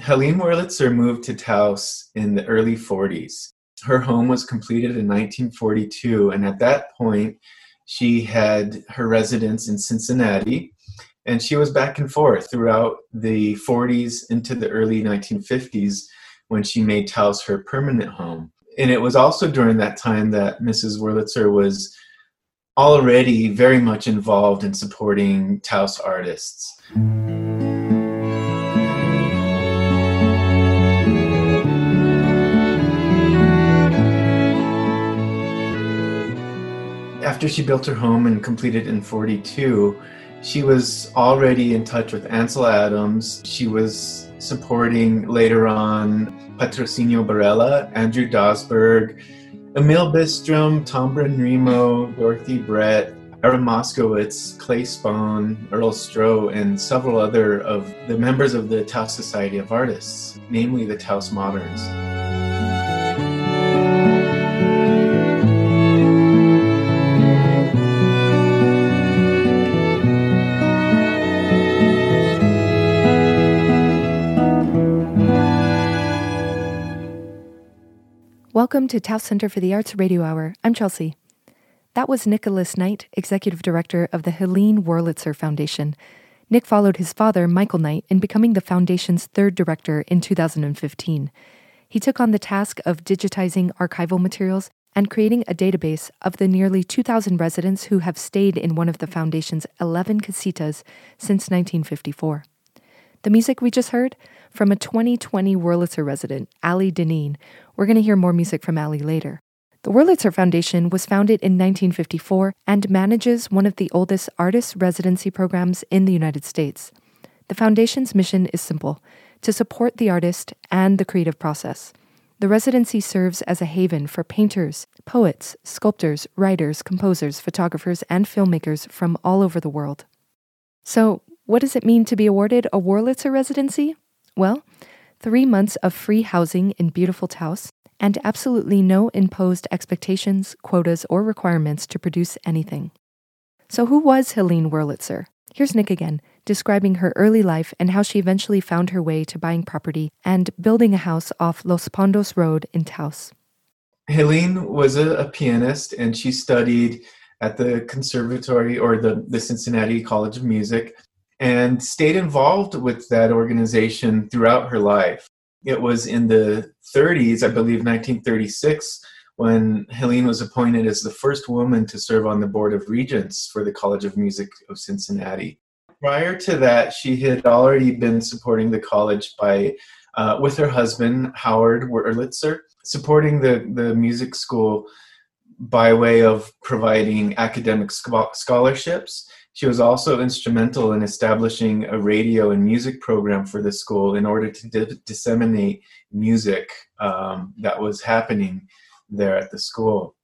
Helene Wurlitzer moved to Taos in the early 40s. Her home was completed in 1942, and at that point, she had her residence in Cincinnati, and she was back and forth throughout the 40s into the early 1950s when she made Taos her permanent home. And it was also during that time that Mrs. Wurlitzer was already very much involved in supporting Taos artists. After she built her home and completed in 42, she was already in touch with Ansel Adams. She was supporting later on Patrocinio Barella, Andrew Dosberg, Emil Bistrom, Tom Bryn-Remo, Dorothy Brett, Ira Moskowitz, Clay Spohn, Earl Stroh, and several other of the members of the Taos Society of Artists, namely the Taos Moderns. Welcome to Taos Center for the Arts Radio Hour. I'm Chelsea. That was Nicholas Knight, Executive Director of the Helene Wurlitzer Foundation. Nick followed his father, Michael Knight, in becoming the foundation's third director in 2015. He took on the task of digitizing archival materials and creating a database of the nearly 2,000 residents who have stayed in one of the foundation's 11 casitas since 1954. The music we just heard? From a 2020 Wurlitzer resident, Ali Deneen. We're going to hear more music from Ali later. The Wurlitzer Foundation was founded in 1954 and manages one of the oldest artist residency programs in the United States. The foundation's mission is simple: to support the artist and the creative process. The residency serves as a haven for painters, poets, sculptors, writers, composers, photographers, and filmmakers from all over the world. So, what does it mean to be awarded a Wurlitzer residency? Well, 3 months of free housing in beautiful Taos, and absolutely no imposed expectations, quotas, or requirements to produce anything. So who was Helene Wurlitzer? Here's Nick again, describing her early life and how she eventually found her way to buying property and building a house off Los Pondos Road in Taos. Helene was a pianist, and she studied at the conservatory, or the Cincinnati College of Music, and stayed involved with that organization throughout her life. It was in the 30s, I believe 1936, when Helene was appointed as the first woman to serve on the Board of Regents for the College of Music of Cincinnati. Prior to that, she had already been supporting the college by, with her husband, Howard Wurlitzer, supporting the music school by way of providing academic scholarships. She was also instrumental in establishing a radio and music program for the school in order to disseminate music that was happening there at the school.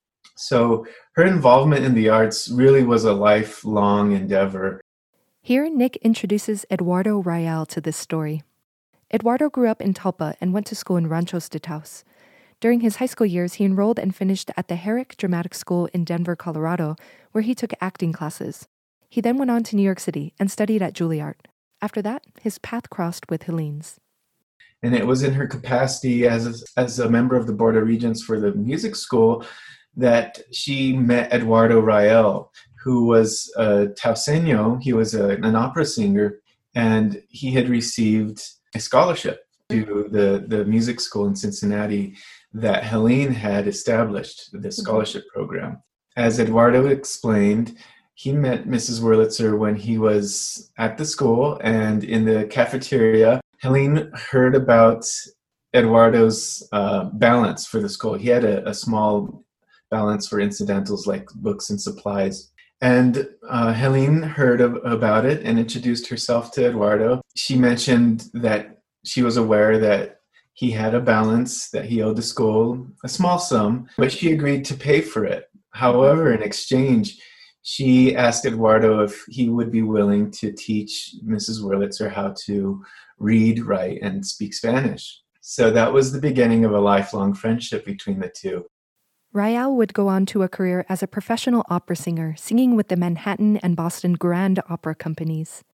So her involvement in the arts really was a lifelong endeavor. Here, Nick introduces Eduardo Rayal to this story. Eduardo grew up in Talpa and went to school in Ranchos de Taos. During his high school years, he enrolled and finished at the Herrick Dramatic School in Denver, Colorado, where he took acting classes. He then went on to New York City and studied at Juilliard. After that, his path crossed with Helene's. And it was in her capacity as a member of the Board of Regents for the music school that she met Eduardo Rayal, who was a Taoseño. He was an opera singer, and he had received a scholarship to the music school in Cincinnati that Helene had established, the scholarship program. As Eduardo explained, he met Mrs. Wurlitzer when he was at the school, and in the cafeteria, Helene heard about Eduardo's balance for the school. He had a small balance for incidentals like books and supplies. And Helene heard about it and introduced herself to Eduardo. She mentioned that she was aware that he had a balance that he owed the school, a small sum, but she agreed to pay for it. However, in exchange, she asked Eduardo if he would be willing to teach Mrs. Wurlitzer how to read, write, and speak Spanish. So that was the beginning of a lifelong friendship between the two. Rayal would go on to a career as a professional opera singer, singing with the Manhattan and Boston Grand Opera companies.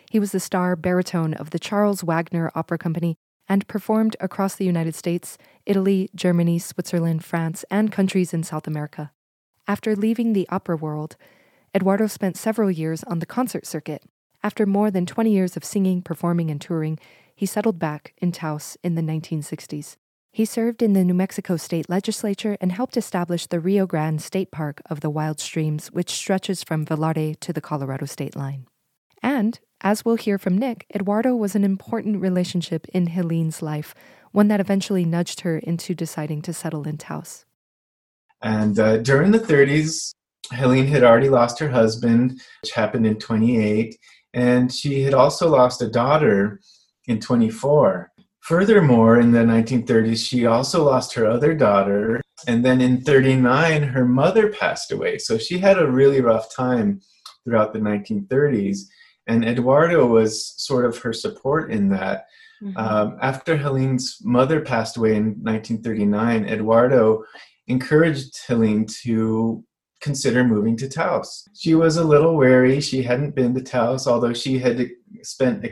He was the star baritone of the Charles Wagner Opera Company and performed across the United States, Italy, Germany, Switzerland, France, and countries in South America. After leaving the opera world, Eduardo spent several years on the concert circuit. After more than 20 years of singing, performing, and touring, he settled back in Taos in the 1960s. He served in the New Mexico State Legislature and helped establish the Rio Grande State Park of the Wild Streams, which stretches from Velarde to the Colorado state line. And, as we'll hear from Nick, Eduardo was an important relationship in Helene's life, one that eventually nudged her into deciding to settle in Taos. And during the 30s, Helene had already lost her husband, which happened in 28, and she had also lost a daughter in 24. Furthermore, in the 1930s, she also lost her other daughter, and then in 39, her mother passed away. So she had a really rough time throughout the 1930s, and Eduardo was sort of her support in that. Mm-hmm. After Helene's mother passed away in 1939, Eduardo encouraged Helene to consider moving to Taos. She was a little wary. She hadn't been to Taos, although she had spent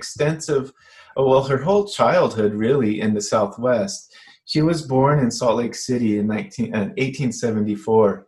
her whole childhood really in the Southwest. She was born in Salt Lake City in 1874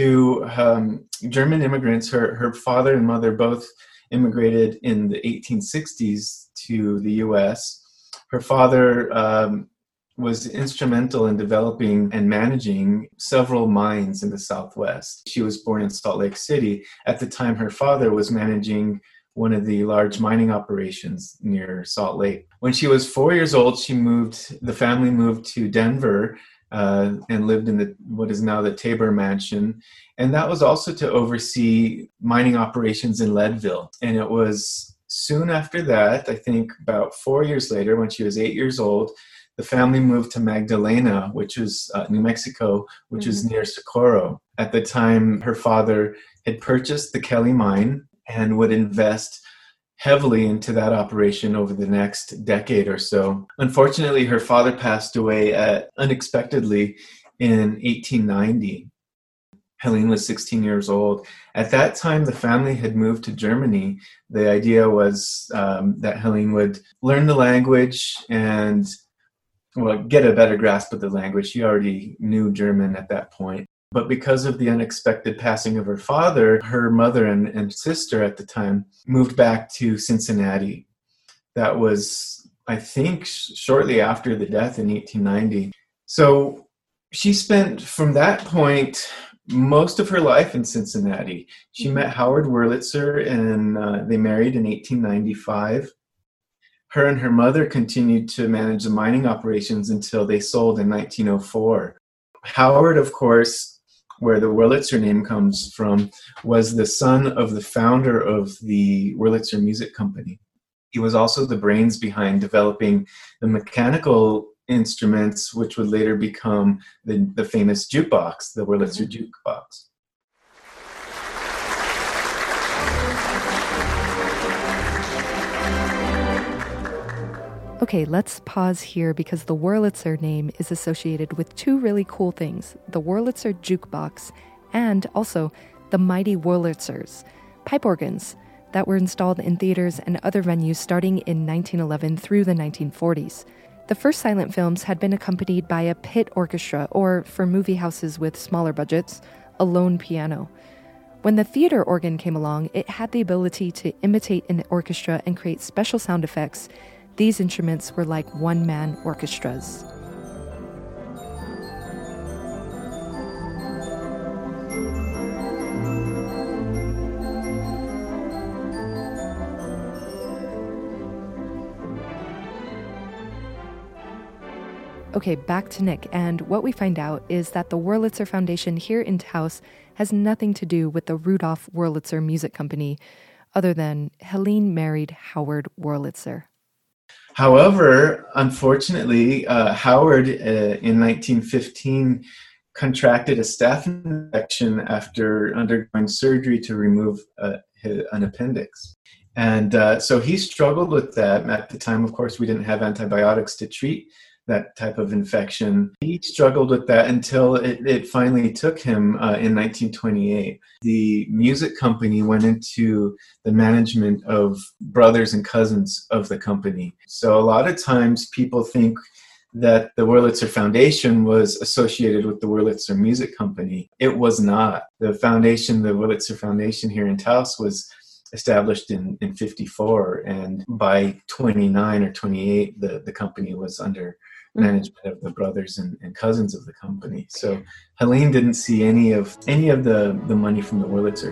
to German immigrants. Her father and mother both immigrated in the 1860s to the U.S. Her father was instrumental in developing and managing several mines in the Southwest. She was born in Salt Lake City. At the time, her father was managing one of the large mining operations near Salt Lake. When she was 4 years old, the family moved to Denver and lived in what is now the Tabor Mansion. And that was also to oversee mining operations in Leadville. And it was soon after that, I think about 4 years later, when she was 8 years old, the family moved to Magdalena, which is New Mexico, which is near Socorro. At the time, her father had purchased the Kelly mine and would invest heavily into that operation over the next decade or so. Unfortunately, her father passed away unexpectedly in 1890. Helene was 16 years old. At that time, the family had moved to Germany. The idea was that Helene would learn the language and get a better grasp of the language. She already knew German at that point. But because of the unexpected passing of her father, her mother and sister at the time moved back to Cincinnati. That was, I think, shortly after the death in 1890. So she spent, from that point, most of her life in Cincinnati. She met Howard Wurlitzer and they married in 1895. Her and her mother continued to manage the mining operations until they sold in 1904. Howard, of course, where the Wurlitzer name comes from, was the son of the founder of the Wurlitzer Music Company. He was also the brains behind developing the mechanical instruments, which would later become the famous jukebox, the Wurlitzer jukebox. Okay, let's pause here because the Wurlitzer name is associated with two really cool things, the Wurlitzer jukebox and also the mighty Wurlitzers, pipe organs that were installed in theaters and other venues starting in 1911 through the 1940s. The first silent films had been accompanied by a pit orchestra, or for movie houses with smaller budgets, a lone piano. When the theater organ came along, it had the ability to imitate an orchestra and create special sound effects. These instruments were like one-man orchestras. Okay, back to Nick, and what we find out is that the Wurlitzer Foundation here in Taos has nothing to do with the Rudolf Wurlitzer Music Company, other than Helene married Howard Wurlitzer. However, unfortunately, Howard in 1915 contracted a staph infection after undergoing surgery to remove an appendix. And so he struggled with that. At the time, of course, we didn't have antibiotics to treat that type of infection. He struggled with that until it finally took him in 1928. The music company went into the management of brothers and cousins of the company. So a lot of times people think that the Wurlitzer Foundation was associated with the Wurlitzer Music Company. It was not. The foundation, the Wurlitzer Foundation here in Taos, was established in 54, and by 29 or 28, the company was under management of the brothers and cousins of the company. So Helene didn't see any of the money from the Wurlitzer.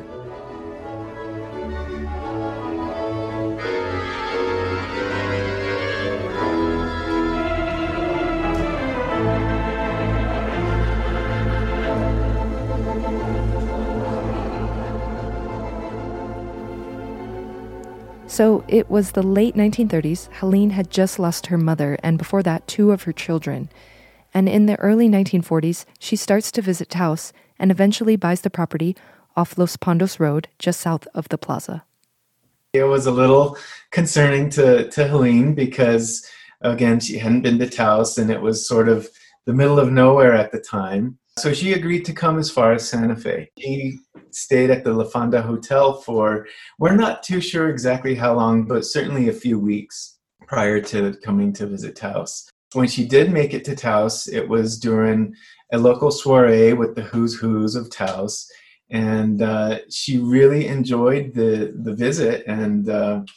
So it was the late 1930s. Helene had just lost her mother, and before that, 2 of her children. And in the early 1940s, she starts to visit Taos and eventually buys the property off Los Pondos Road, just south of the plaza. It was a little concerning to Helene because, again, she hadn't been to Taos, and it was sort of the middle of nowhere at the time. So she agreed to come as far as Santa Fe. She stayed at the La Fonda Hotel for, we're not too sure exactly how long, but certainly a few weeks prior to coming to visit Taos. When she did make it to Taos, it was during a local soiree with the who's who's of Taos, and she really enjoyed the visit and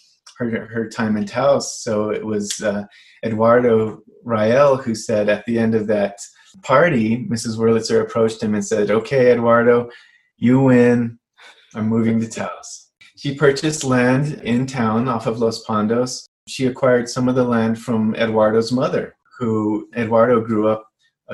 her time in Taos. So it was Eduardo Rael who said at the end of that party, Mrs. Wurlitzer approached him and said, "Okay, Eduardo, you win. I'm moving to Taos." She purchased land in town off of Los Pondos. She acquired some of the land from Eduardo's mother, who Eduardo grew up a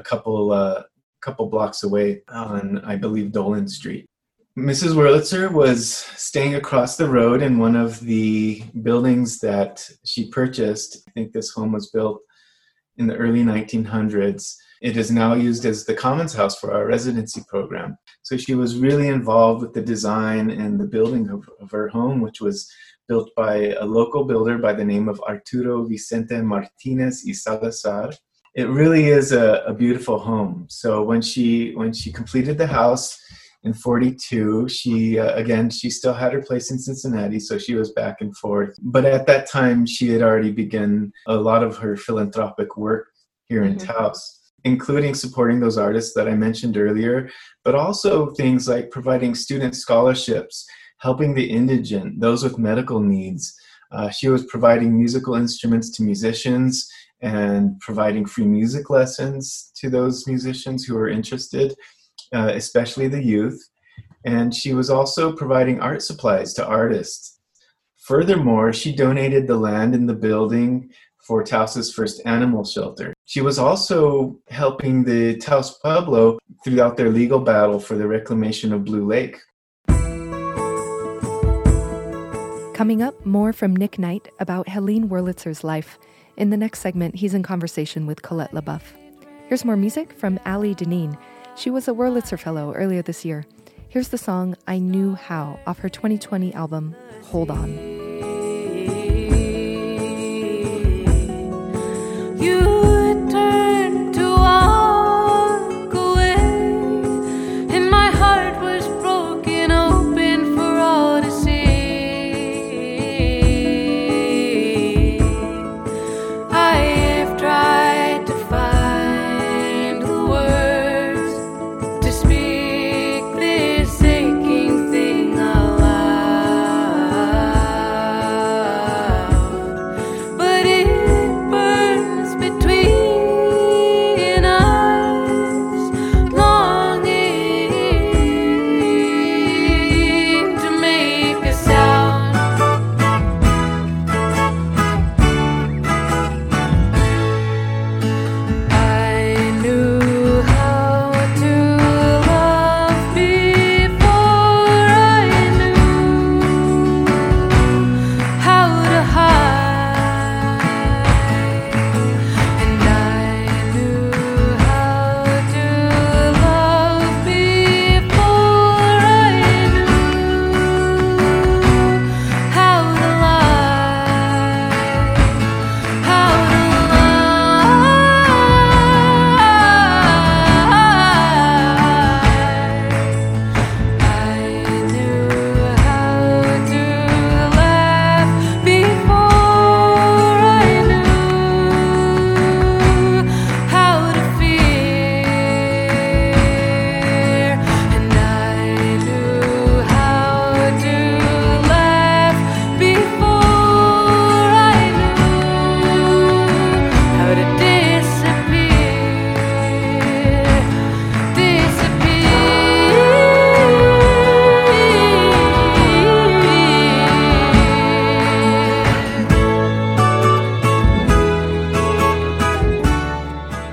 couple blocks away on, I believe, Dolan Street. Mrs. Wurlitzer was staying across the road in one of the buildings that she purchased. I think this home was built in the early 1900s. It is now used as the Commons House for our residency program. So she was really involved with the design and the building of her home, which was built by a local builder by the name of Arturo Vicente Martinez y Salazar. It really is a beautiful home. So when she completed the house in 42, she still had her place in Cincinnati, so she was back and forth. But at that time, she had already begun a lot of her philanthropic work here in Taos, including supporting those artists that I mentioned earlier, but also things like providing student scholarships, helping the indigent, those with medical needs. She was providing musical instruments to musicians and providing free music lessons to those musicians who were interested, especially the youth. And she was also providing art supplies to artists. Furthermore, she donated the land in the building for Taos's first animal shelter. She was also helping the Taos Pueblo throughout their legal battle for the reclamation of Blue Lake. Coming up, more from Nick Knight about Helene Wurlitzer's life. In the next segment, he's in conversation with Colette LaBeouf. Here's more music from Ali Deneen. She was a Wurlitzer Fellow earlier this year. Here's the song I Knew How off her 2020 album, Hold On. Between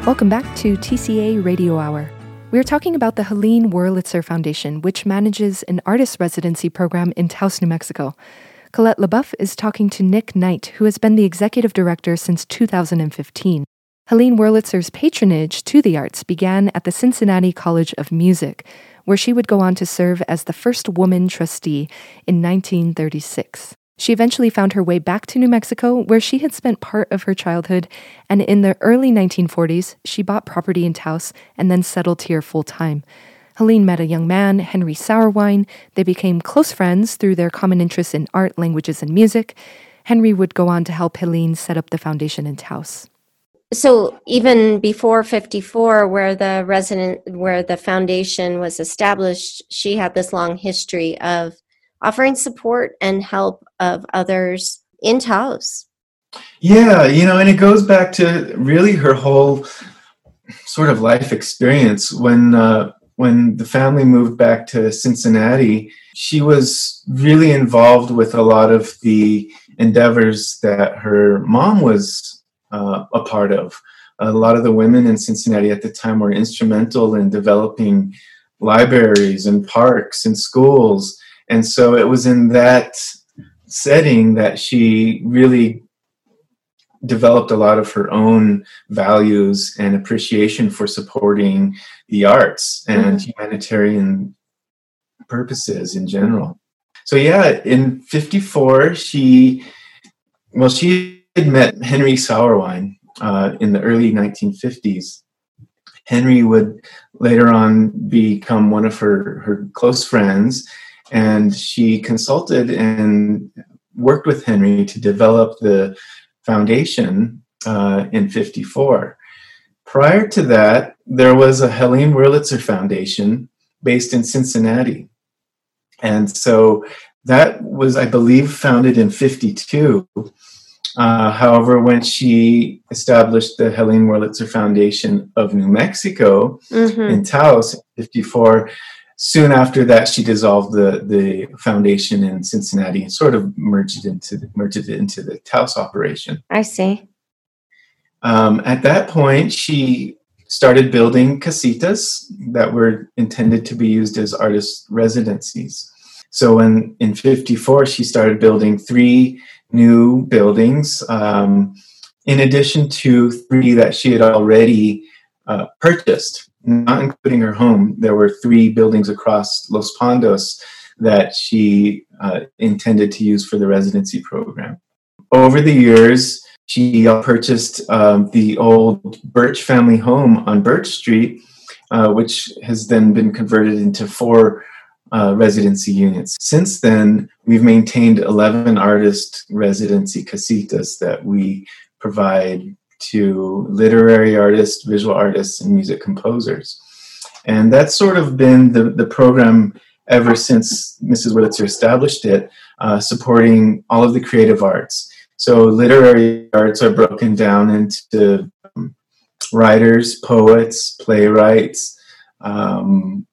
Welcome back to TCA Radio Hour. We're talking about the Helene Wurlitzer Foundation, which manages an artist residency program in Taos, New Mexico. Colette LeBoeuf is talking to Nick Knight, who has been the executive director since 2015. Helene Wurlitzer's patronage to the arts began at the Cincinnati College of Music, where she would go on to serve as the first woman trustee in 1936. She eventually found her way back to New Mexico, where she had spent part of her childhood, and in the early 1940s, she bought property in Taos and then settled here full-time. Helene met a young man, Henry Sauerwein. They became close friends through their common interests in art, languages, and music. Henry would go on to help Helene set up the foundation in Taos. So even before 54, where the foundation was established, she had this long history of offering support and help of others in Taos. Yeah, and it goes back to really her whole sort of life experience. When the family moved back to Cincinnati, she was really involved with a lot of the endeavors that her mom was a part of. A lot of the women in Cincinnati at the time were instrumental in developing libraries and parks and schools. And so it was in that setting that she really developed a lot of her own values and appreciation for supporting the arts and humanitarian purposes in general. So yeah, in 54, she had met Henry Sauerwein in the early 1950s. Henry would later on become one of her close friends, and she consulted and worked with Henry to develop the foundation in 54. Prior to that, there was a Helene Wurlitzer Foundation based in Cincinnati. And so that was, I believe, founded in 52. However, when she established the Helene Wurlitzer Foundation of New Mexico in Taos in 54, soon after that, she dissolved the foundation in Cincinnati and sort of merged it into the Taos operation. I see. At that point, she started building casitas that were intended to be used as artist residencies. So in 54, she started building 3 new buildings, in addition to 3 that she had already purchased. Not including her home, there were 3 buildings across Los Pondos that she intended to use for the residency program. Over the years, she purchased the old Birch family home on Birch Street, which has then been converted into 4 residency units. Since then, we've maintained 11 artist residency casitas that we provide to literary artists, visual artists, and music composers. And that's sort of been the program ever since Mrs. Wurlitzer established it, supporting all of the creative arts. So literary arts are broken down into writers, poets, playwrights, and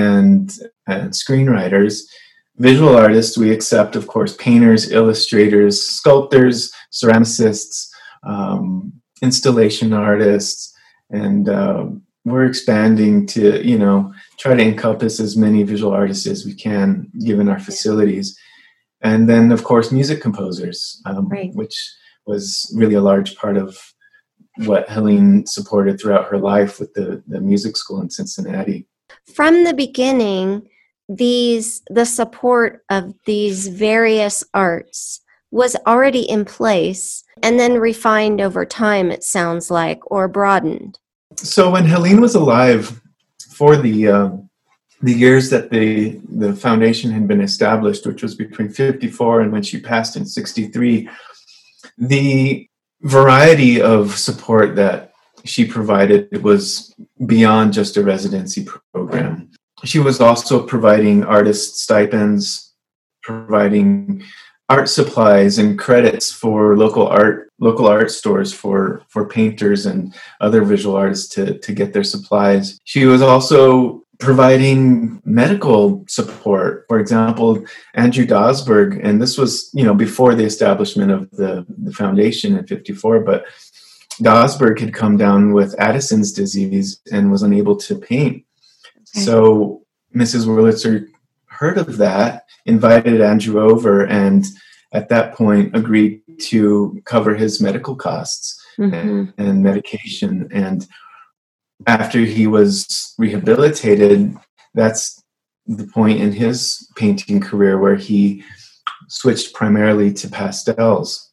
screenwriters. Visual artists, we accept, of course, painters, illustrators, sculptors, ceramicists, installation artists, and we're expanding to, try to encompass as many visual artists as we can, given our facilities. And then, of course, music composers, which was really a large part of what Helene supported throughout her life with the music school in Cincinnati. From the beginning, the support of these various arts was already in place and then refined over time, it sounds like, or broadened. So when Helene was alive, for the years that the foundation had been established, which was between 54 and when she passed in 63, the variety of support that she provided was beyond just a residency program. She was also providing artist stipends, providing art supplies and credits for local art stores for painters and other visual artists to get their supplies. She was also providing medical support. For example, Andrew Dosberg, and this was, before the establishment of the foundation in 54, but Gosberg had come down with Addison's disease and was unable to paint. Okay. So Mrs. Wurlitzer heard of that, invited Andrew over, and at that point agreed to cover his medical costs and medication. And after he was rehabilitated, that's the point in his painting career where he switched primarily to pastels.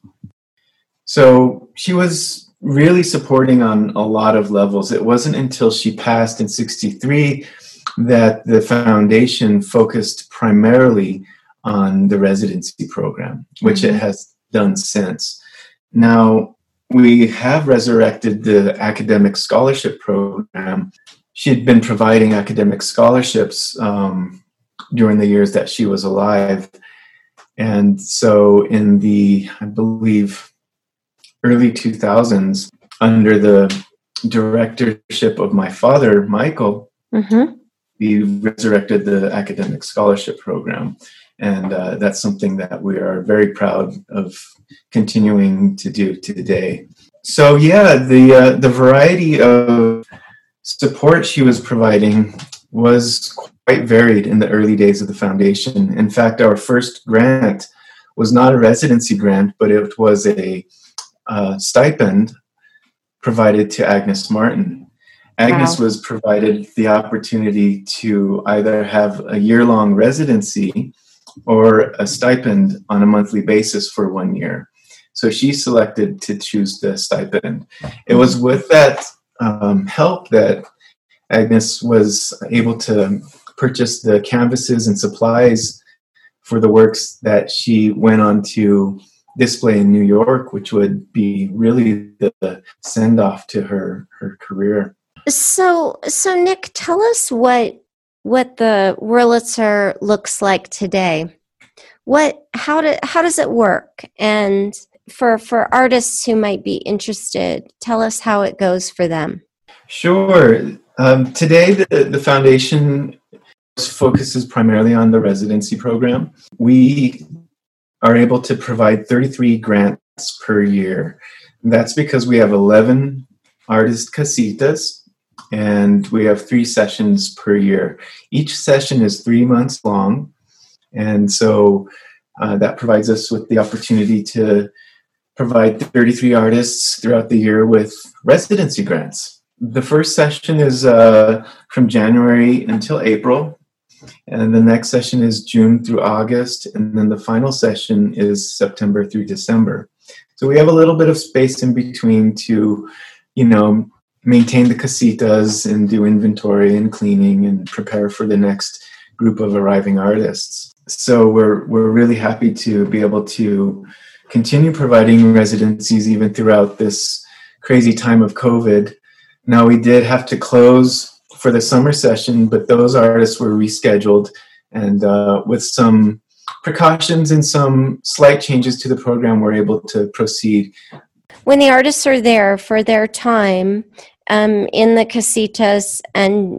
So she was really supporting on a lot of levels. It wasn't until she passed in 1963 that the foundation focused primarily on the residency program, which it has done since. Now, we have resurrected the academic scholarship program. She had been providing academic scholarships during the years that she was alive. And so in the, I believe, early 2000s, under the directorship of my father, Michael, we resurrected the academic scholarship program. And that's something that we are very proud of continuing to do today. So yeah, the variety of support she was providing was quite varied in the early days of the foundation. In fact, our first grant was not a residency grant, but it was a stipend provided to Agnes Martin. Agnes was provided the opportunity to either have a year-long residency or a stipend on a monthly basis for 1 year. So she selected to choose the stipend. It was with that help that Agnes was able to purchase the canvases and supplies for the works that she went on to display in New York, which would be really the send-off to her career. So Nick, tell us what the Wurlitzer looks like today. How does it work? And for artists who might be interested, tell us how it goes for them. Sure. Today, the foundation focuses primarily on the residency program. We are able to provide 33 grants per year. That's because we have 11 artist casitas, and we have 3 sessions per year. Each session is 3 months long, and so that provides us with the opportunity to provide 33 artists throughout the year with residency grants. The first session is from January until April, and the next session is June through August, and then the final session is September through December. So we have a little bit of space in between to, maintain the casitas and do inventory and cleaning and prepare for the next group of arriving artists. So we're really happy to be able to continue providing residencies even throughout this crazy time of COVID. Now, we did have to close for the summer session, but those artists were rescheduled, and with some precautions and some slight changes to the program, we're able to proceed. When the artists are there for their time in the casitas and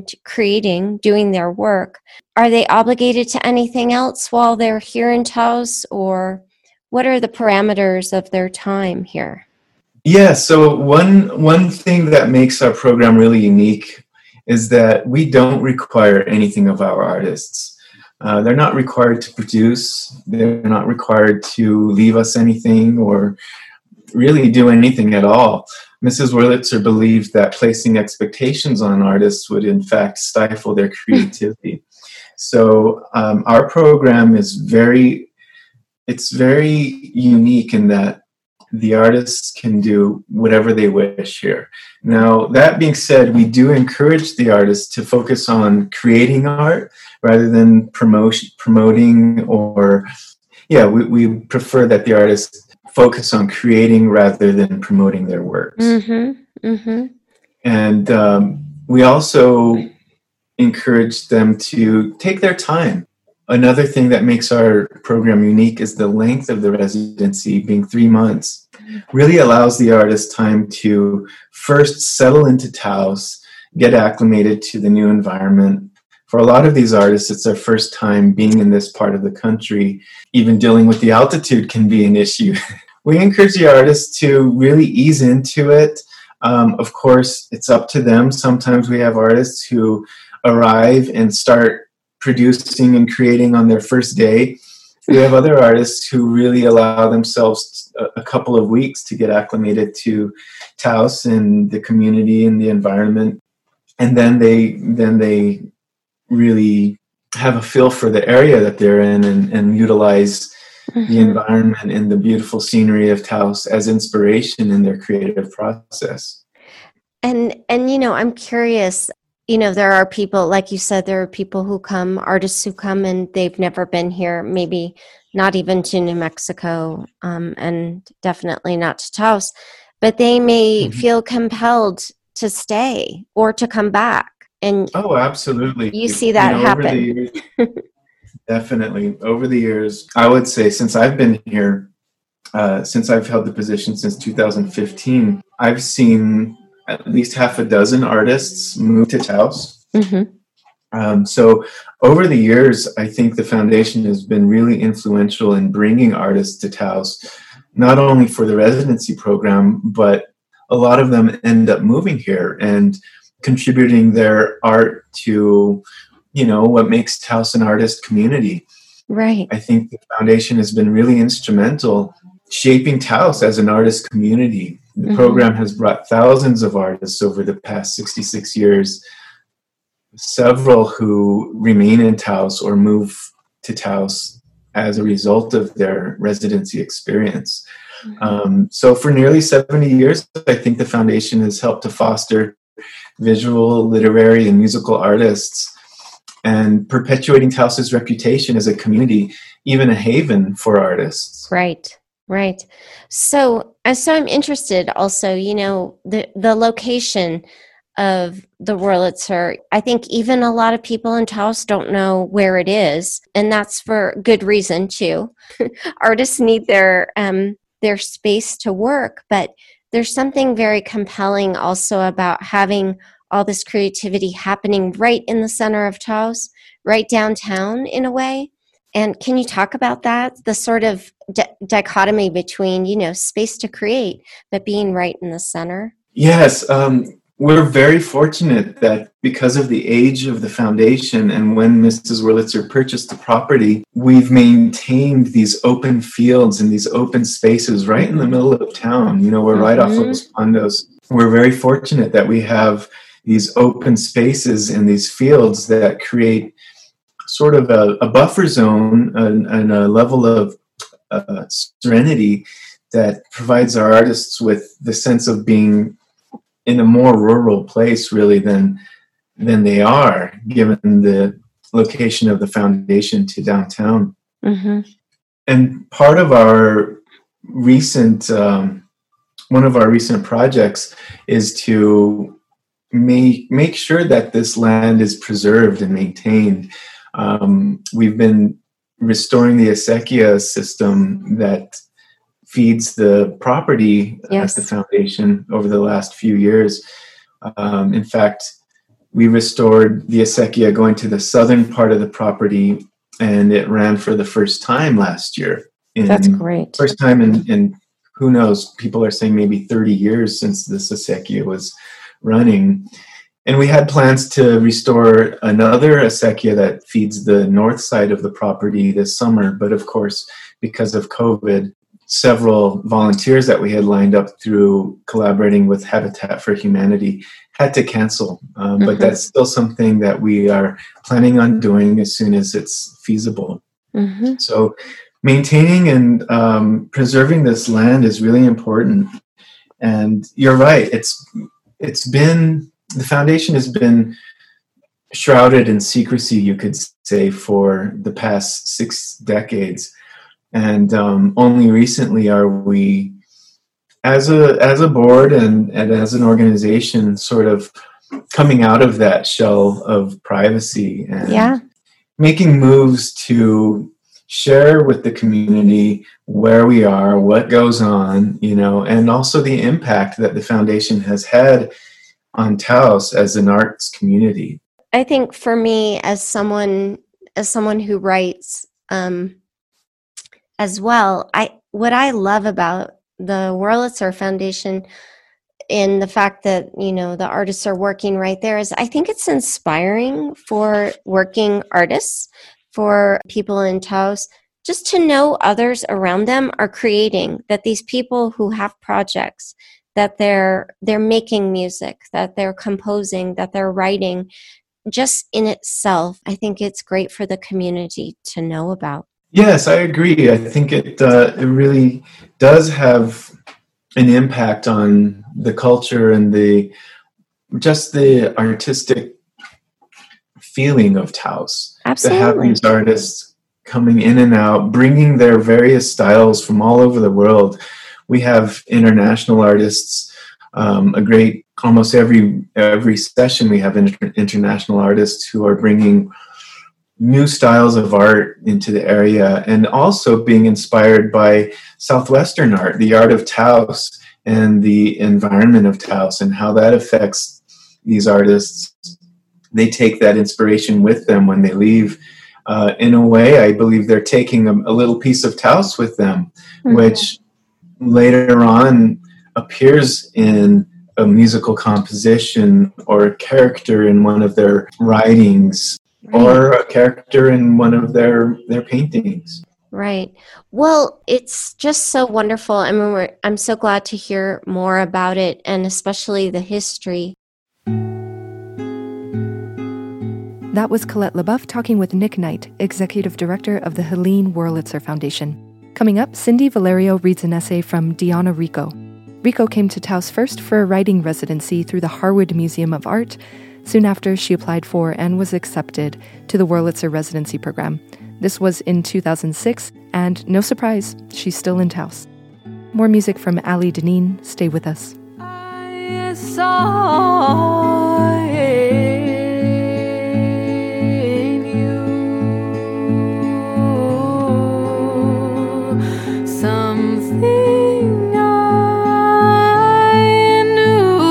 doing their work, are they obligated to anything else while they're here in Taos, or what are the parameters of their time here? Yeah, so one thing that makes our program really unique is that we don't require anything of our artists. They're not required to produce. They're not required to leave us anything or really do anything at all. Mrs. Wurlitzer believed that placing expectations on artists would in fact stifle their creativity. So our program is very unique in that the artists can do whatever they wish here. Now, that being said, we do encourage the artists to focus on creating art rather than promoting or, we prefer that the artists focus on creating rather than promoting their works. And we also encourage them to take their time. Another thing that makes our program unique is the length of the residency being 3 months. Really allows the artist time to first settle into Taos, get acclimated to the new environment. For a lot of these artists, it's their first time being in this part of the country. Even dealing with the altitude can be an issue. we encourage the artists to really ease into it. Of course, it's up to them. Sometimes we have artists who arrive and start producing and creating on their first day. We have other artists who really allow themselves a couple of weeks to get acclimated to Taos and the community and the environment. And then they really have a feel for the area that they're in and utilize the environment and the beautiful scenery of Taos as inspiration in their creative process. And I'm curious, there are people, like you said, there are people who come, artists who come and they've never been here, maybe not even to New Mexico, and definitely not to Taos, but they may feel compelled to stay or to come back. And oh, absolutely. You see that happen. Definitely. Over the years, I would say since I've been here, since I've held the position since 2015, I've seen at least half a dozen artists move to Taos. So over the years, I think the foundation has been really influential in bringing artists to Taos, not only for the residency program, but a lot of them end up moving here and contributing their art to, what makes Taos an artist community. Right. I think the foundation has been really instrumental shaping Taos as an artist community. The program has brought thousands of artists over the past 66 years, several who remain in Taos or move to Taos as a result of their residency experience. So for nearly 70 years, I think the foundation has helped to foster visual, literary, and musical artists and perpetuating Taos's reputation as a community, even a haven for artists. Right. Right. So I'm interested also, the location of the Wurlitzer. I think even a lot of people in Taos don't know where it is, and that's for good reason too. Artists need their space to work, but there's something very compelling also about having all this creativity happening right in the center of Taos, right downtown in a way. And can you talk about that? The sort of dichotomy between, space to create, but being right in the center? Yes. We're very fortunate that because of the age of the foundation and when Mrs. Wurlitzer purchased the property, we've maintained these open fields and these open spaces right in the middle of town. We're right off of Los Pandos. We're very fortunate that we have these open spaces and these fields that create sort of a buffer zone and a level of serenity that provides our artists with the sense of being in a more rural place really than they are, given the location of the foundation to downtown. And part of our recent, one of our recent projects is to make sure that this land is preserved and maintained. We've been restoring the acequia system that feeds the property at the foundation over the last few years. In fact, we restored the acequia going to the southern part of the property, and it ran for the first time last year. That's great. First time in who knows, people are saying maybe 30 years since this acequia was running. And we had plans to restore another acequia that feeds the north side of the property this summer. But of course, because of COVID, several volunteers that we had lined up through collaborating with Habitat for Humanity had to cancel. But that's still something that we are planning on doing as soon as it's feasible. So maintaining and preserving this land is really important. And you're right. The foundation has been shrouded in secrecy, you could say, for the past 6 decades. And only recently are we, as a board and as an organization, sort of coming out of that shell of privacy and making moves to share with the community where we are, what goes on, and also the impact that the foundation has had on Taos as an arts community. I think for me, as someone who writes as well, what I love about the Wurlitzer Foundation in the fact that, you know, the artists are working right there is I think it's inspiring for working artists, for people in Taos, just to know others around them are creating, that these people who have projects, that they're making music, that they're composing, that they're writing, just in itself, I think it's great for the community to know about. Yes, I agree. I think it really does have an impact on the culture and the artistic feeling of Taos. Absolutely. To have these artists coming in and out, bringing their various styles from all over the world. We have international artists. Almost every session we have international artists who are bringing new styles of art into the area, and also being inspired by Southwestern art, the art of Taos and the environment of Taos, and how that affects these artists. They take that inspiration with them when they leave. In a way, I believe they're taking a little piece of Taos with them, which later on appears in a musical composition or a character in one of their writings, or a character in one of their paintings. Right. Well, it's just so wonderful. I mean, I'm so glad to hear more about it, and especially the history. That was Colette LeBoeuf talking with Nick Knight, Executive Director of the Helene Wurlitzer Foundation. Coming up, Cindy Valerio reads an essay from Diana Rico. Rico came to Taos first for a writing residency through the Harwood Museum of Art. Soon after, she applied for and was accepted to the Wurlitzer residency program. This was in 2006, and no surprise, she's still in Taos. More music from Ali Deneen. Stay with us. I saw in you something I knew.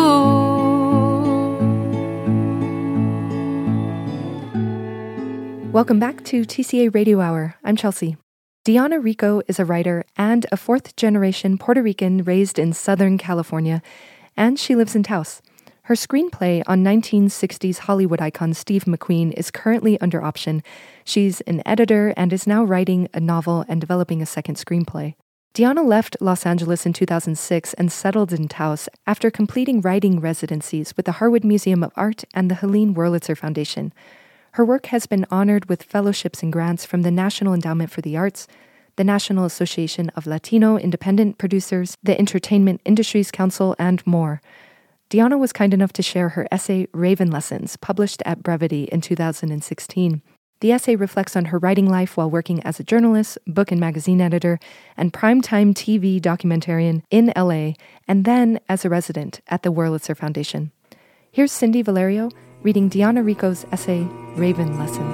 Welcome back to TCA Radio Hour. I'm Chelsea. Diana Rico is a writer and a fourth-generation Puerto Rican raised in Southern California, and she lives in Taos. Her screenplay on 1960s Hollywood icon Steve McQueen is currently under option. She's an editor and is now writing a novel and developing a second screenplay. Diana left Los Angeles in 2006 and settled in Taos after completing writing residencies with the Harwood Museum of Art and the Helene Wurlitzer Foundation. Her work has been honored with fellowships and grants from the National Endowment for the Arts, the National Association of Latino Independent Producers, the Entertainment Industries Council, and more. Diana was kind enough to share her essay, Raven Lessons, published at Brevity in 2016. The essay reflects on her writing life while working as a journalist, book and magazine editor, and primetime TV documentarian in LA, and then as a resident at the Wurlitzer Foundation. Here's Cindy Valerio reading Diana Rico's essay, Raven Lessons.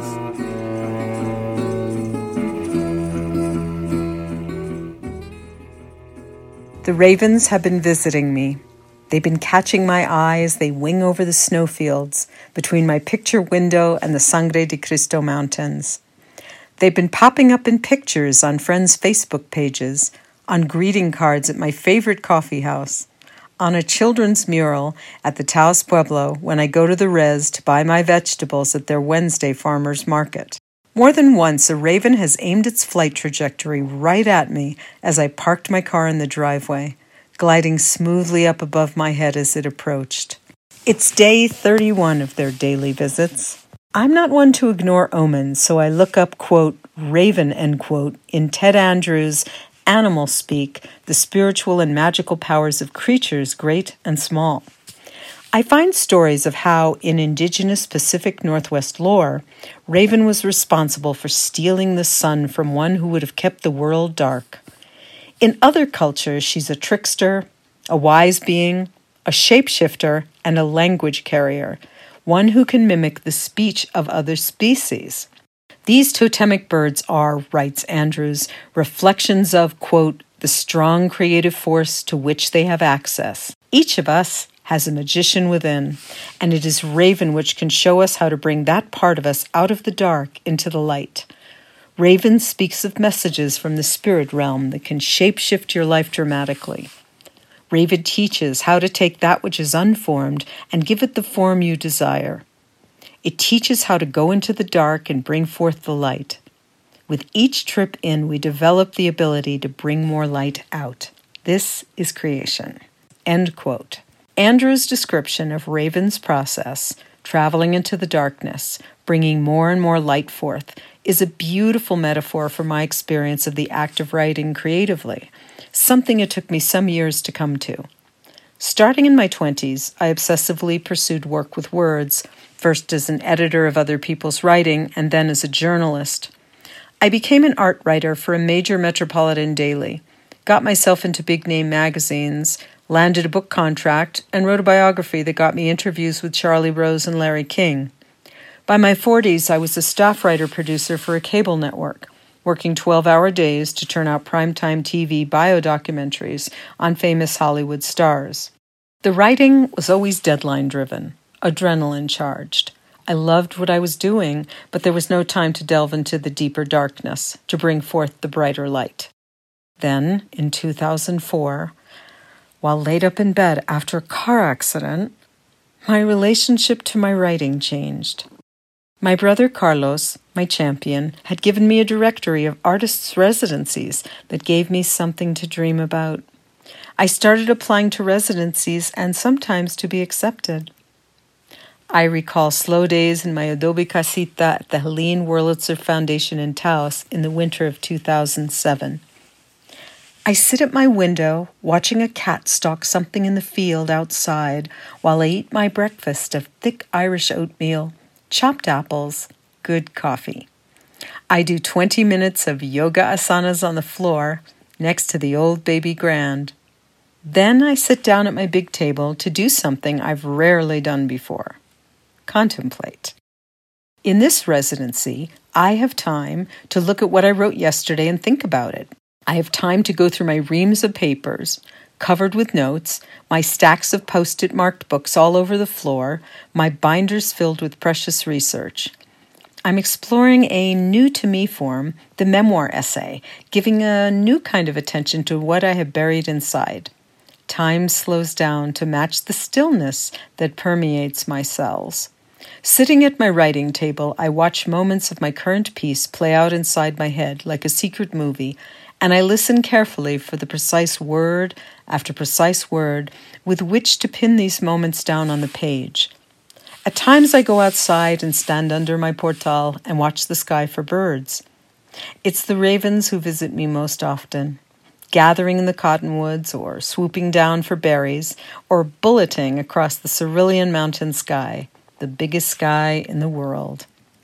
The ravens have been visiting me. They've been catching my eye as they wing over the snowfields between my picture window and the Sangre de Cristo Mountains. They've been popping up in pictures on friends' Facebook pages, on greeting cards at my favorite coffee house, on a children's mural at the Taos Pueblo when I go to the res to buy my vegetables at their Wednesday farmers market. More than once, a raven has aimed its flight trajectory right at me as I parked my car in the driveway, gliding smoothly up above my head as it approached. It's day 31 of their daily visits. I'm not one to ignore omens, so I look up, quote, raven, end quote, in Ted Andrews' Animal Speak, the spiritual and magical powers of creatures great and small. I find stories of how, in indigenous Pacific Northwest lore, Raven was responsible for stealing the sun from one who would have kept the world dark. In other cultures, she's a trickster, a wise being, a shapeshifter, and a language carrier, one who can mimic the speech of other species. These totemic birds are, writes Andrews, reflections of, quote, the strong creative force to which they have access. Each of us has a magician within, and it is Raven which can show us how to bring that part of us out of the dark into the light. Raven speaks of messages from the spirit realm that can shapeshift your life dramatically. Raven teaches how to take that which is unformed and give it the form you desire. It teaches how to go into the dark and bring forth the light. With each trip in, we develop the ability to bring more light out. This is creation." End quote. Andrew's description of Raven's process, traveling into the darkness, bringing more and more light forth, is a beautiful metaphor for my experience of the act of writing creatively, something it took me some years to come to. Starting in my 20s, I obsessively pursued work with words, first as an editor of other people's writing and then as a journalist. I became an art writer for a major metropolitan daily, got myself into big-name magazines, landed a book contract, and wrote a biography that got me interviews with Charlie Rose and Larry King. By my 40s, I was a staff writer-producer for a cable network, working 12-hour days to turn out primetime TV biodocumentaries on famous Hollywood stars. The writing was always deadline-driven, adrenaline-charged. I loved what I was doing, but there was no time to delve into the deeper darkness, to bring forth the brighter light. Then, in 2004, while laid up in bed after a car accident, my relationship to my writing changed. My brother Carlos, my champion, had given me a directory of artists' residencies that gave me something to dream about. I started applying to residencies and sometimes to be accepted. I recall slow days in my adobe casita at the Helene Wurlitzer Foundation in Taos in the winter of 2007. I sit at my window watching a cat stalk something in the field outside while I eat my breakfast of thick Irish oatmeal, chopped apples, good coffee. I do 20 minutes of yoga asanas on the floor next to the old baby grand. Then I sit down at my big table to do something I've rarely done before: contemplate. In this residency, I have time to look at what I wrote yesterday and think about it. I have time to go through my reams of papers, covered with notes, my stacks of Post-it marked books all over the floor, my binders filled with precious research. I'm exploring a new-to-me form, the memoir essay, giving a new kind of attention to what I have buried inside. Time slows down to match the stillness that permeates my cells. Sitting at my writing table, I watch moments of my current piece play out inside my head like a secret movie, and I listen carefully for the precise word after precise word with which to pin these moments down on the page. At times I go outside and stand under my portal and watch the sky for birds. It's the ravens who visit me most often, gathering in the cottonwoods or swooping down for berries or bulleting across the cerulean mountain sky, the biggest sky in the world.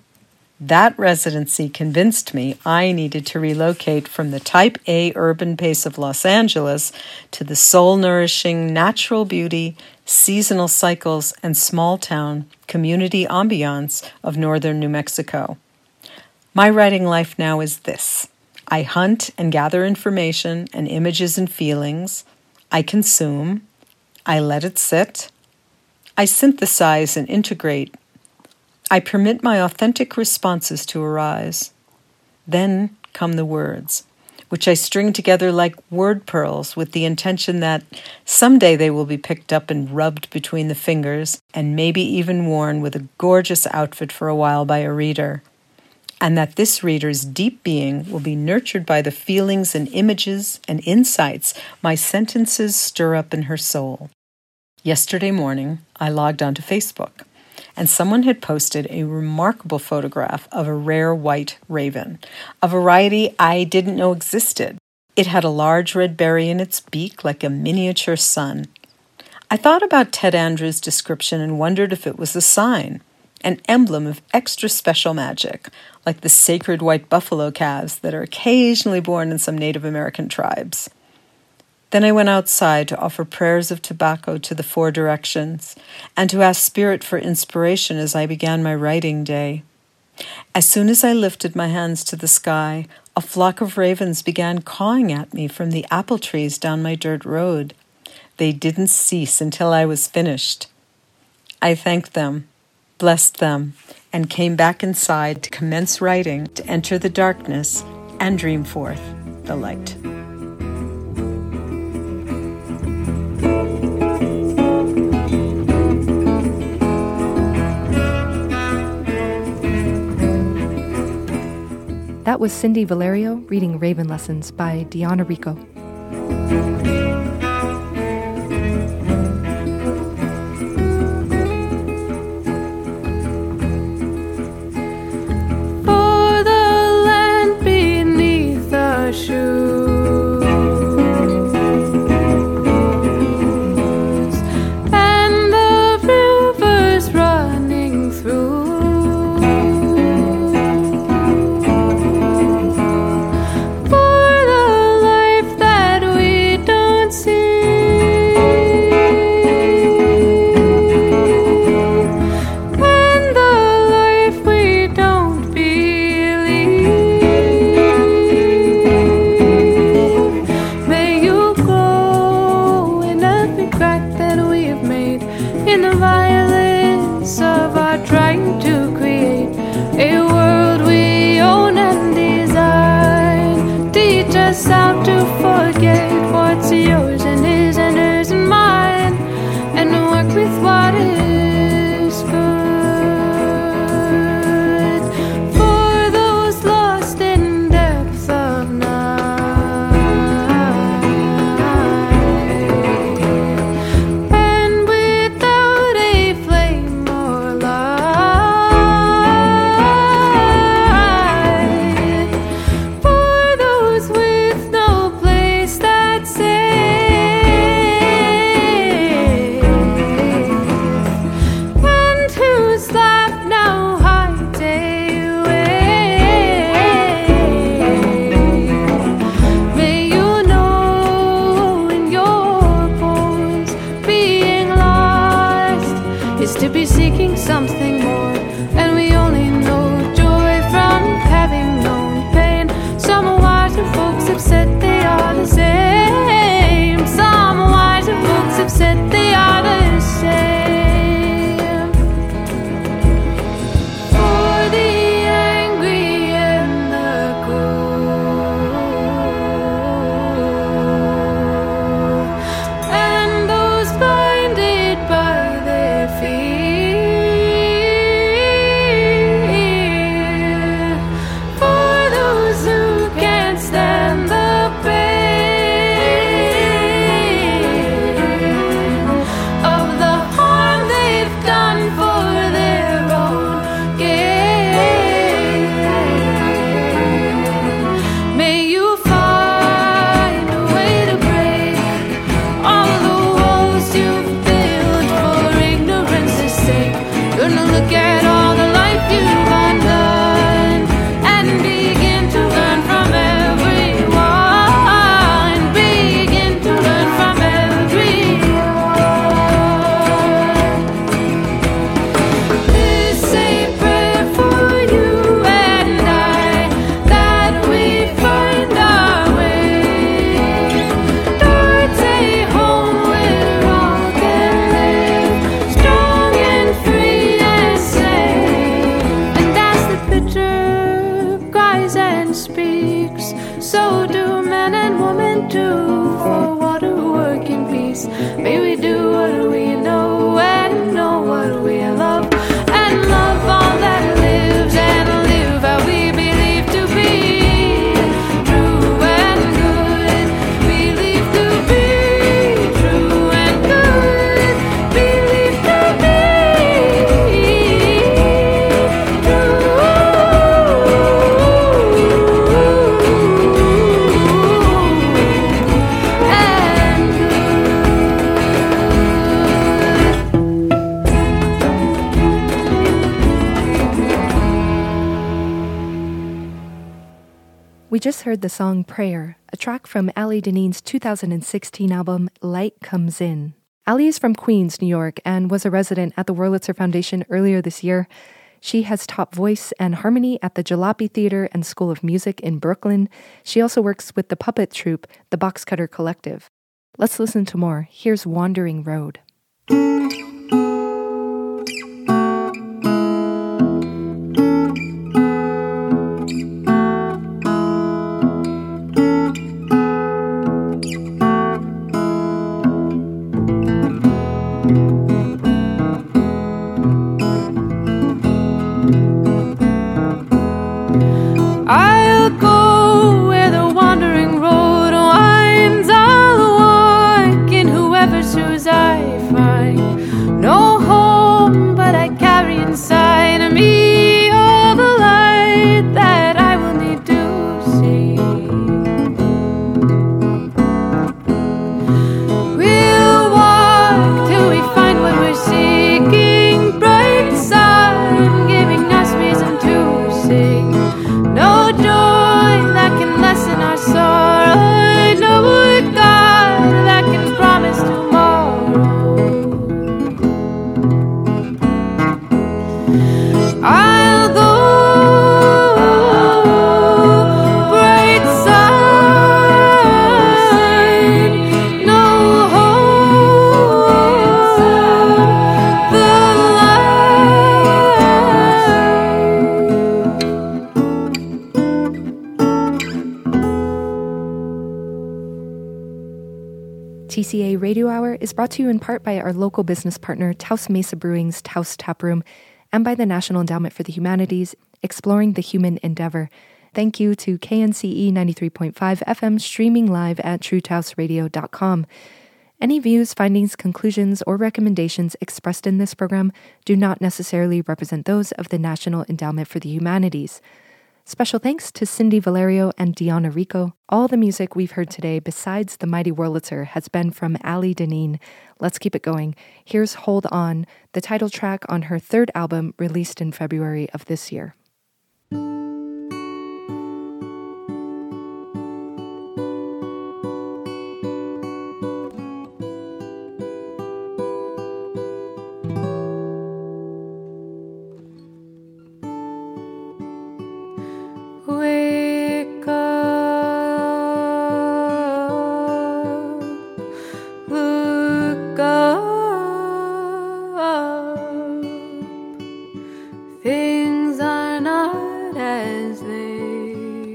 That residency convinced me I needed to relocate from the Type A urban pace of Los Angeles to the soul-nourishing natural beauty, seasonal cycles, and small-town community ambiance of northern New Mexico. My writing life now is this. I hunt and gather information and images and feelings. I consume. I let it sit. I synthesize and integrate. I permit my authentic responses to arise. Then come the words, which I string together like word pearls with the intention that someday they will be picked up and rubbed between the fingers and maybe even worn with a gorgeous outfit for a while by a reader, and that this reader's deep being will be nurtured by the feelings and images and insights my sentences stir up in her soul. Yesterday morning, I logged onto Facebook, and someone had posted a remarkable photograph of a rare white raven, a variety I didn't know existed. It had a large red berry in its beak like a miniature sun. I thought about Ted Andrews' description and wondered if it was a sign, an emblem of extra special magic, like the sacred white buffalo calves that are occasionally born in some Native American tribes. Then I went outside to offer prayers of tobacco to the four directions and to ask Spirit for inspiration as I began my writing day. As soon as I lifted my hands to the sky, a flock of ravens began cawing at me from the apple trees down my dirt road. They didn't cease until I was finished. I thanked them, blessed them, and came back inside to commence writing, to enter the darkness and dream forth the light. That was Cindy Valerio reading Raven Lessons by Diana Rico. For the land beneath the shoes and the rivers running through. Out to forget what's yours and his and hers and mine, and work with what is good for those lost in depth of night, and without a flame or light, for those with no place that's safe, and whose laugh now hides away. May you know in your bones being lost is to be seeking something more, and we only know joy from having known pain. Some wiser folks have said they are the same. Some wiser folks have said they are the same. For the angry and the cruel, and those blinded by their fear, for those who can't stand the pain of the harm they've done for their own gain. May you find a way to break all of the walls you've built for ignorance's sake. Gonna look at all the life you've undone and begin to learn from everyone. Begin to learn from everyone. This a prayer for you and I, that we find our way towards a home where all can live, strong and free and safe. And as the picture cries and speaks, so do man and woman too, for what a work in peace. May we do what we know and know what we love, and love all that lives and live how we believe to be true and good. Believe to be true and good. Believe to be We just heard the song Prayer, a track from Allie Deneen's 2016 album Light Comes In. Allie is from Queens, New York, and was a resident at the Wurlitzer Foundation earlier this year. She has taught voice and harmony at the Jalopy Theater and School of Music in Brooklyn. She also works with the puppet troupe, the Boxcutter Collective. Let's listen to more. Here's Wandering Road. TCA Radio Hour is brought to you in part by our local business partner, Taos Mesa Brewing's Taos Taproom, and by the National Endowment for the Humanities, exploring the human endeavor. Thank you to KNCE 93.5 FM, streaming live at truetaosradio.com. Any views, findings, conclusions, or recommendations expressed in this program do not necessarily represent those of the National Endowment for the Humanities. Special thanks to Cindy Valerio and Diana Rico. All the music we've heard today, besides The Mighty Wurlitzer, has been from Ali Deneen. Let's keep it going. Here's Hold On, the title track on her third album released in February of this year. Wake up, look up. Things are not as they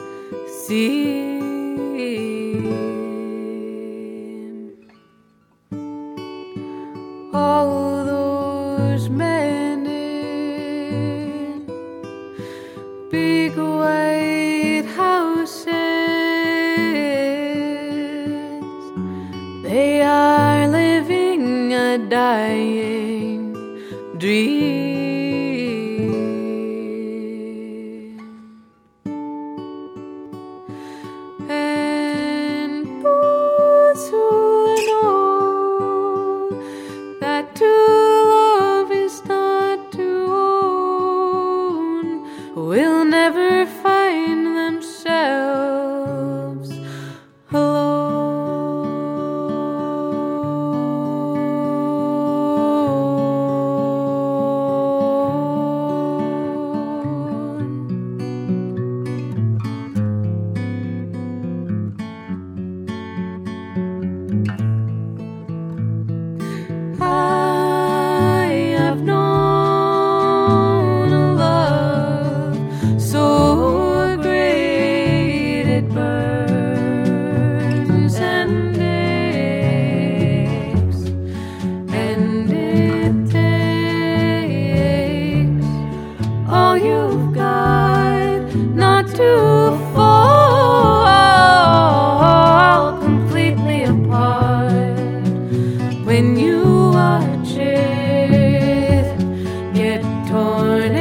seem. All those men in big white houses, they are living a dying dream. And those who know that to love is not to own will never find themselves alone. I have known a love so great it burns and aches, and it takes all you've got not to fall completely apart when you watch it get torn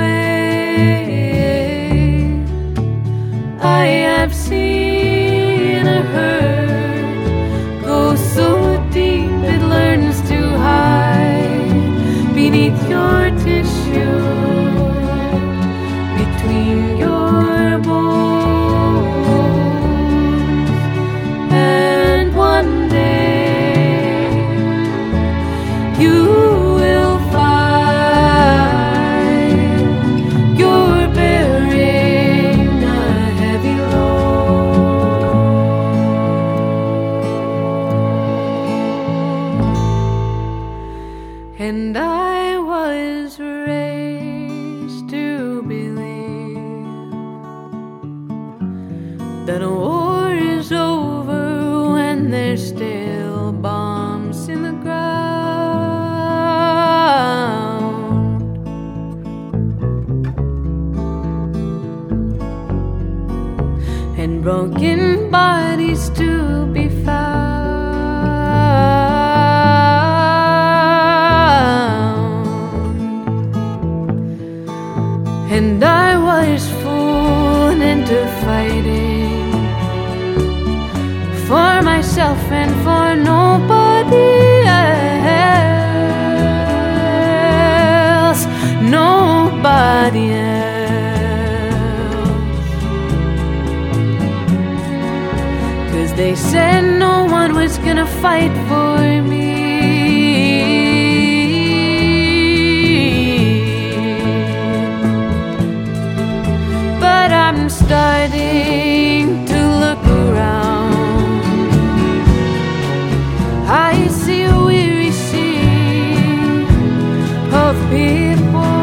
away. I have seen a hurt go so deep it learns to hide beneath your tissue, between your bones. And one day you will find you're bearing a heavy load. And I was raised to believe that a war is over when there's still bombs in the ground, and broken bodies to be found. And I was fooled into fighting for myself and for nobody else, nobody else. 'Cause they said no one was gonna fight for me. But I'm starting to look around. I see a weary sea of people